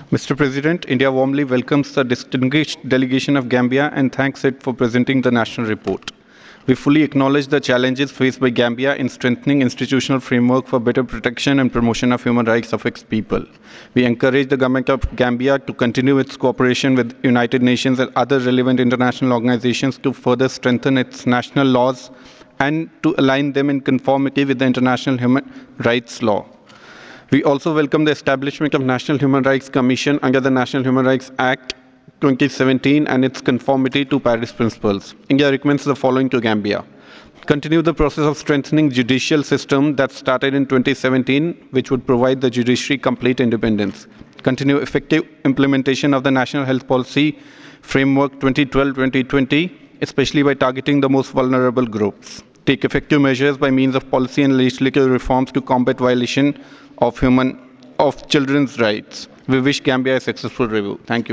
Mr. President, India warmly welcomes the distinguished delegation of Gambia and thanks it for presenting the national report. We fully acknowledge the challenges faced by Gambia in strengthening institutional framework for better protection and promotion of human rights of its people. We encourage the government of Gambia to continue its cooperation with United Nations and other relevant international organizations to further strengthen its national laws and to align them in conformity with the international human rights law. We also welcome the establishment of National Human Rights Commission under the National Human Rights Act 2017 and its conformity to Paris Principles. India recommends the following to Gambia. Continue the process of strengthening judicial system that started in 2017, which would provide the judiciary complete independence. Continue effective implementation of the National Health Policy Framework 2012-2020, especially by targeting the most vulnerable groups. Take effective measures by means of policy and legislative reforms to combat violation of children's rights. We wish Gambia a successful review. Thank you.